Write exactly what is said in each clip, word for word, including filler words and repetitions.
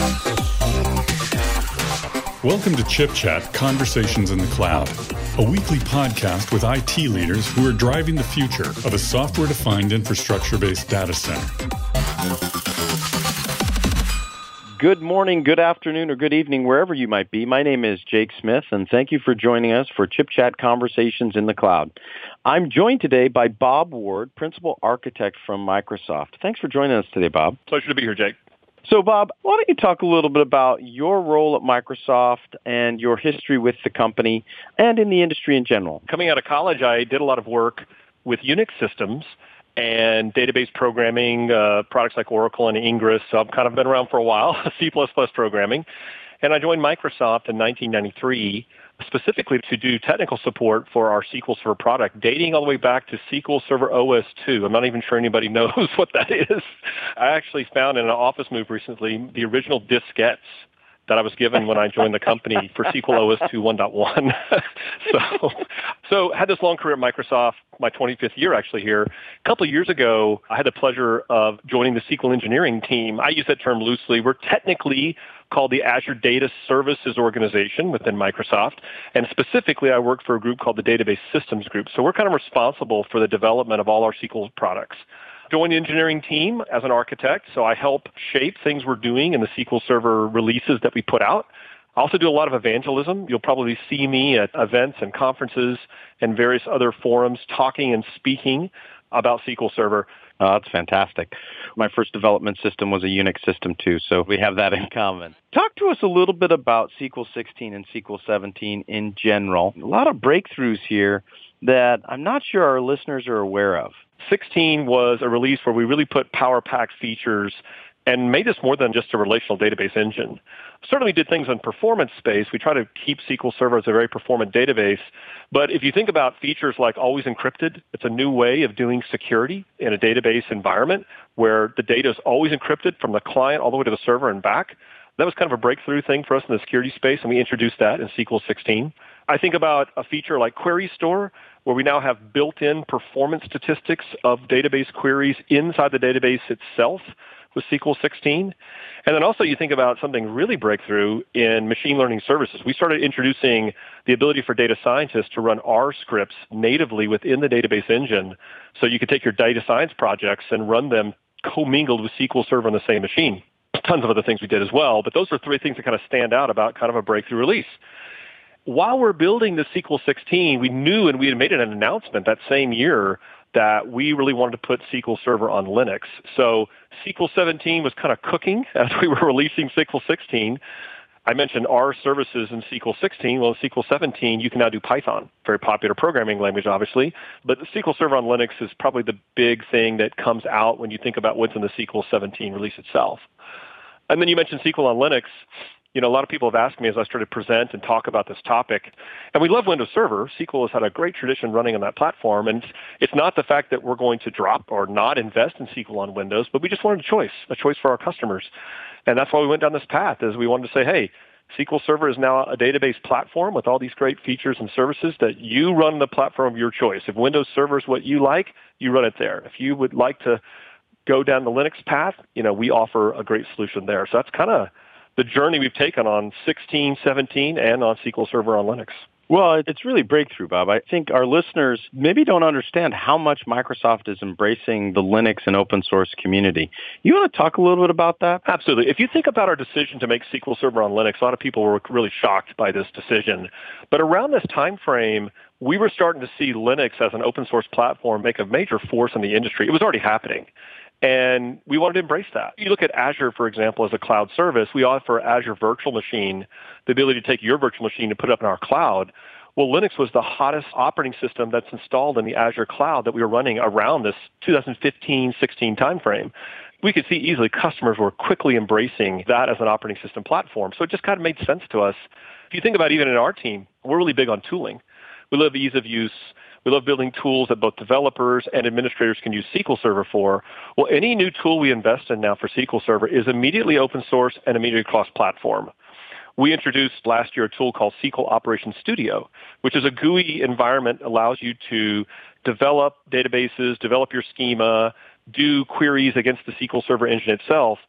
Welcome to Chip Chat Conversations in the Cloud, a weekly podcast with I T leaders who are driving the future of a software-defined infrastructure-based data center. Good morning, good afternoon, or good evening, wherever you might be. My name is Jake Smith, and thank you for joining us for Chip Chat Conversations in the Cloud. I'm joined today by Bob Ward, Principal Architect from Microsoft. Thanks for joining us today, Bob. Pleasure to be here, Jake. So, Bob, why don't you talk a little bit about your role at Microsoft and your history with the company and in the industry in general? Coming out of college, I did a lot of work with Unix systems and database programming, uh, products like Oracle and Ingress. So I've kind of been around for a while, C plus plus programming. And I joined Microsoft in nineteen ninety-three specifically to do technical support for our S Q L Server product, dating all the way back to S Q L Server O S two. I'm not even sure anybody knows what that is. I actually found in an office move recently the original diskettes that I was given when I joined the company for S Q L O S two one point one. so, so had this long career at Microsoft, my twenty-fifth year actually here. A couple of years ago, I had the pleasure of joining the S Q L engineering team. I use that term loosely. We're technically called the Azure Data Services Organization within Microsoft, and specifically I work for a group called the Database Systems Group. So we're kind of responsible for the development of all our S Q L products. Joined the engineering team as an architect, so I help shape things we're doing in the S Q L Server releases that we put out. I also do a lot of evangelism. You'll probably see me at events and conferences and various other forums talking and speaking about S Q L Server. Oh, that's fantastic. My first development system was a Unix system too, so we have that in common. Talk to us a little bit about S Q L sixteen and S Q L seventeen in general. A lot of breakthroughs here that I'm not sure our listeners are aware of. sixteen was a release where we really put power-packed features and made this more than just a relational database engine. Certainly did things in performance space. We try to keep S Q L Server as a very performant database. But if you think about features like always encrypted, it's a new way of doing security in a database environment where the data is always encrypted from the client all the way to the server and back. That was kind of a breakthrough thing for us in the security space, and we introduced that in S Q L sixteen. I think about a feature like Query Store, where we now have built-in performance statistics of database queries inside the database itself with S Q L sixteen. And then also you think about something really breakthrough in machine learning services. We started introducing the ability for data scientists to run R scripts natively within the database engine, so you could take your data science projects and run them commingled with S Q L Server on the same machine. Tons of other things we did as well, but those are three things that kind of stand out about kind of a breakthrough release. While we're building the S Q L sixteen, we knew, and we had made an announcement that same year, that we really wanted to put S Q L Server on Linux. So S Q L seventeen was kind of cooking as we were releasing S Q L sixteen. I mentioned R services in S Q L sixteen. Well, in S Q L seventeen, you can now do Python, very popular programming language, obviously. But the S Q L Server on Linux is probably the big thing that comes out when you think about what's in the S Q L seventeen release itself. And then you mentioned S Q L on Linux. You know, a lot of people have asked me as I started to present and talk about this topic. And we love Windows Server. S Q L has had a great tradition running on that platform. And it's not the fact that we're going to drop or not invest in S Q L on Windows, but we just wanted a choice, a choice for our customers. And that's why we went down this path, is we wanted to say, hey, S Q L Server is now a database platform with all these great features and services that you run the platform of your choice. If Windows Server is what you like, you run it there. If you would like to go down the Linux path, you know, we offer a great solution there. So that's kind of the journey we've taken on sixteen, seventeen, and on S Q L Server on Linux. Well, it's really breakthrough, Bob. I think our listeners maybe don't understand how much Microsoft is embracing the Linux and open source community. You want to talk a little bit about that? Absolutely. If you think about our decision to make S Q L Server on Linux, a lot of people were really shocked by this decision. But around this time frame, we were starting to see Linux as an open source platform make a major force in the industry. It was already happening. And we wanted to embrace that. You look at Azure, for example, as a cloud service. We offer Azure Virtual Machine, the ability to take your virtual machine and put it up in our cloud. Well, Linux was the hottest operating system that's installed in the Azure cloud that we were running around this two thousand fifteen sixteen timeframe. We could see easily customers were quickly embracing that as an operating system platform. So it just kind of made sense to us. If you think about even in our team, we're really big on tooling. We love ease of use. We love building tools that both developers and administrators can use S Q L Server for. Well, any new tool we invest in now for S Q L Server is immediately open source and immediately cross-platform. We introduced last year a tool called S Q L Operations Studio, which is a G U I environment that allows you to develop databases, develop your schema, do queries against the S Q L Server engine itself,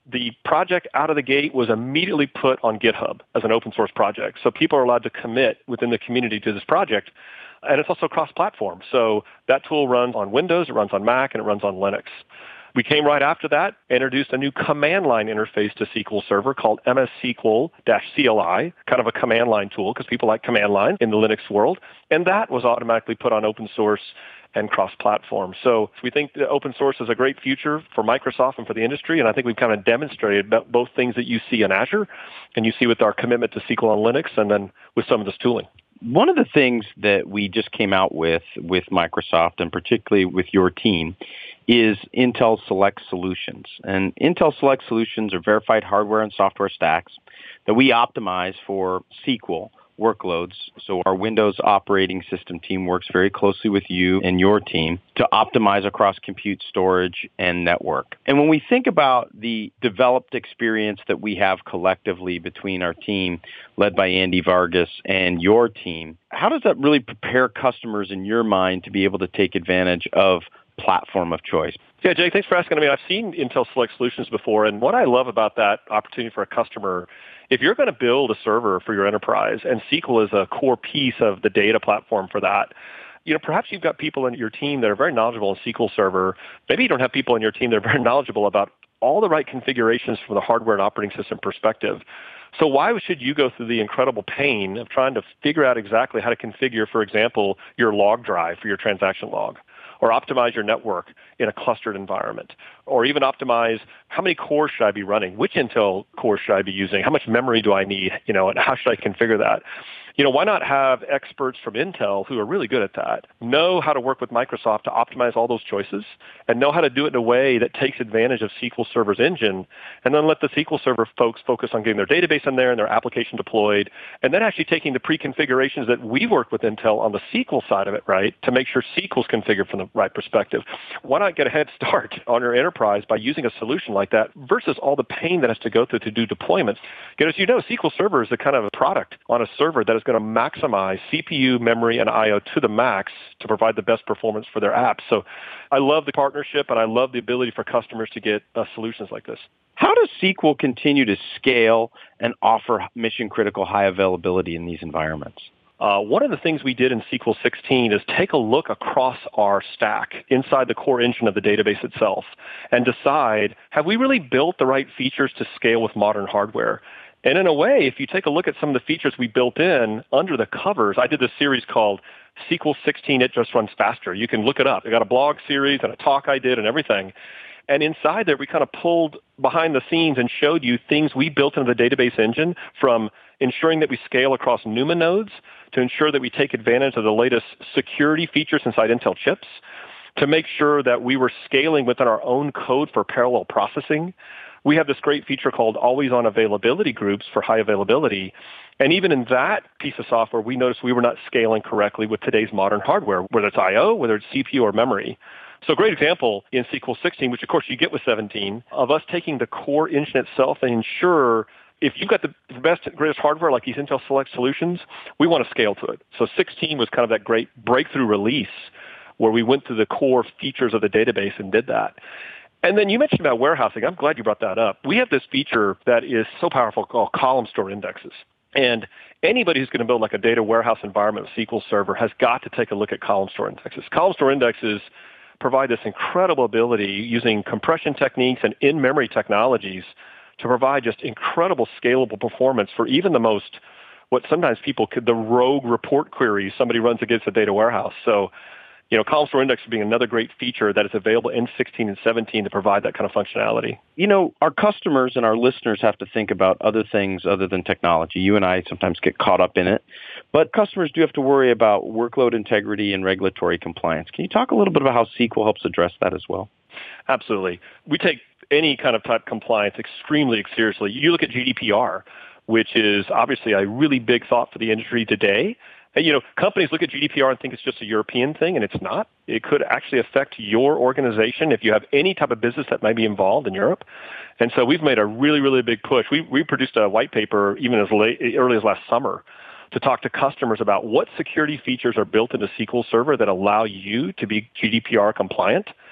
the project out of the gate was immediately put on GitHub as an open source project. So people are allowed to commit within the community to this project. And it's also cross-platform. So that tool runs on Windows, it runs on Mac, and it runs on Linux. We came right after that, introduced a new command line interface to S Q L Server called M S S Q L-C L I, kind of a command line tool because people like command line in the Linux world. And that was automatically put on open source and cross-platform. So we think that open source is a great future for Microsoft and for the industry, and I think we've kind of demonstrated both things that you see in Azure and you see with our commitment to S Q L on Linux and then with some of this tooling. One of the things that we just came out with with Microsoft, and particularly with your team, is Intel Select Solutions. And Intel Select Solutions are verified hardware and software stacks that we optimize for S Q L workloads. So our Windows operating system team works very closely with you and your team to optimize across compute, storage, and network. And when we think about the developed experience that we have collectively between our team, led by Andy Vargas, and your team, how does that really prepare customers in your mind to be able to take advantage of platform of choice? Yeah, Jake, thanks for asking. I mean, I've seen Intel Select Solutions before, and what I love about that opportunity for a customer, if you're going to build a server for your enterprise, and S Q L is a core piece of the data platform for that, you know, perhaps you've got people in your team that are very knowledgeable in S Q L Server. Maybe you don't have people in your team that are very knowledgeable about all the right configurations from the hardware and operating system perspective. So why should you go through the incredible pain of trying to figure out exactly how to configure, for example, your log drive for your transaction log, or optimize your network in a clustered environment, or even optimize how many cores should I be running, which Intel cores should I be using, how much memory do I need, you know, and how should I configure that? You know, why not have experts from Intel who are really good at that, know how to work with Microsoft to optimize all those choices, and know how to do it in a way that takes advantage of S Q L Server's engine, and then let the S Q L Server folks focus on getting their database in there and their application deployed, and then actually taking the pre-configurations that we work with Intel on the S Q L side of it, right, to make sure S Q L is configured from the right perspective. Why not get a head start on your enterprise by using a solution like that versus all the pain that has to go through to do deployments? Because as you know, S Q L Server is the kind of a product on a server that is going to maximize C P U, memory, and I O to the max to provide the best performance for their apps. So I love the partnership, and I love the ability for customers to get uh, solutions like this. How does S Q L continue to scale and offer mission-critical high availability in these environments? Uh, one of the things we did in S Q L sixteen is take a look across our stack inside the core engine of the database itself and decide, have we really built the right features to scale with modern hardware? And in a way, if you take a look at some of the features we built in under the covers, I did this series called S Q L sixteen, It Just Runs Faster. You can look it up. I got a blog series and a talk I did and everything. And inside there, we kind of pulled behind the scenes and showed you things we built into the database engine, from ensuring that we scale across NUMA nodes to ensure that we take advantage of the latest security features inside Intel chips, to make sure that we were scaling within our own code for parallel processing. We have this great feature called always-on availability groups for high availability. And even in that piece of software, we noticed we were not scaling correctly with today's modern hardware, whether it's I O, whether it's C P U or memory. So a great example in S Q L sixteen, which of course you get with seventeen, of us taking the core engine itself and ensure if you've got the best, greatest hardware like these Intel Select Solutions, we want to scale to it. So sixteen was kind of that great breakthrough release where we went through the core features of the database and did that. And then you mentioned about warehousing. I'm glad you brought that up. We have this feature that is so powerful called column store indexes. And anybody who's going to build like a data warehouse environment with S Q L Server has got to take a look at column store indexes. Column store indexes provide this incredible ability using compression techniques and in-memory technologies to provide just incredible scalable performance for even the most, what sometimes people could, the rogue report queries somebody runs against a data warehouse. So, you know, column store index being another great feature that is available in sixteen and seventeen to provide that kind of functionality. You know, our customers and our listeners have to think about other things other than technology. You and I sometimes get caught up in it, but customers do have to worry about workload integrity and regulatory compliance. Can you talk a little bit about how S Q L helps address that as well? Absolutely. We take any kind of type compliance extremely seriously. You look at G D P R, which is obviously a really big thought for the industry today. And, you know, companies look at G D P R and think it's just a European thing, and it's not. It could actually affect your organization if you have any type of business that might be involved in Europe. And so we've made a really, really big push. We we produced a white paper even as late, early as last summer to talk to customers about what security features are built into S Q L Server that allow you to be G D P R compliant.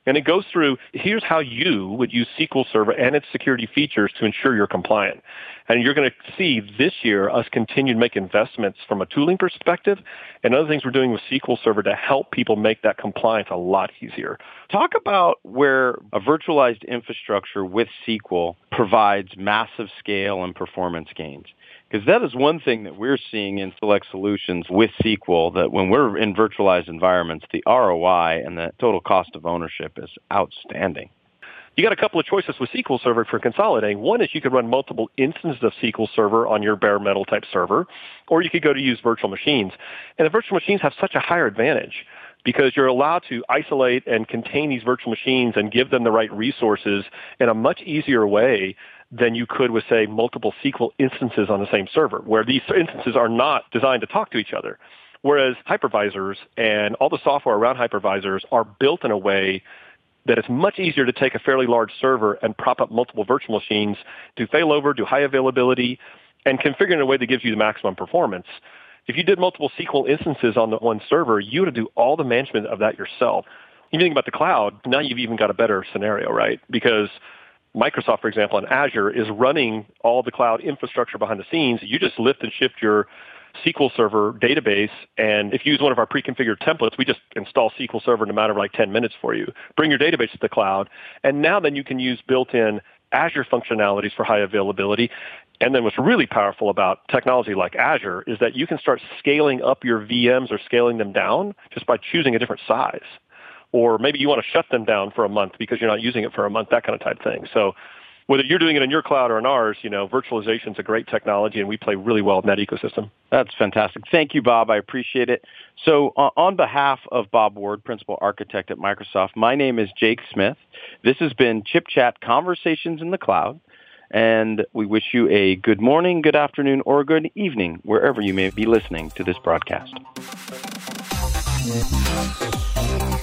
And it goes through, here's how you would use S Q L Server and its security features to ensure you're compliant. And you're going to see this year us continue to make investments from a tooling perspective and other things we're doing with S Q L Server to help people make that compliance a lot easier. Talk about where a virtualized infrastructure with S Q L provides massive scale and performance gains. Because that is one thing that we're seeing in select solutions with S Q L, that when we're in virtualized environments, the R O I and the total cost of ownership is outstanding. You got a couple of choices with S Q L Server for consolidating. One is you could run multiple instances of S Q L Server on your bare metal type server, or you could go to use virtual machines. And the virtual machines have such a higher advantage because you're allowed to isolate and contain these virtual machines and give them the right resources in a much easier way than you could with, say, multiple S Q L instances on the same server, where these instances are not designed to talk to each other. Whereas hypervisors and all the software around hypervisors are built in a way that it's much easier to take a fairly large server and prop up multiple virtual machines, do failover, do high availability, and configure in a way that gives you the maximum performance. If you did multiple S Q L instances on the one server, you would do all the management of that yourself. If you think about the cloud, now you've even got a better scenario, right? Because Microsoft, for example, on Azure is running all the cloud infrastructure behind the scenes. You just lift and shift your S Q L Server database, and if you use one of our pre-configured templates, we just install S Q L Server in a matter of like ten minutes for you. Bring your database to the cloud, and now then you can use built-in Azure functionalities for high availability. And then what's really powerful about technology like Azure is that you can start scaling up your V Ms or scaling them down just by choosing a different size. Or maybe you want to shut them down for a month because you're not using it for a month, that kind of type thing. So whether you're doing it in your cloud or in ours, you know, virtualization is a great technology, and we play really well in that ecosystem. That's fantastic. Thank you, Bob. I appreciate it. So uh, on behalf of Bob Ward, Principal Architect at Microsoft, my name is Jake Smith. This has been Chip Chat Conversations in the Cloud, and we wish you a good morning, good afternoon, or good evening, wherever you may be listening to this broadcast.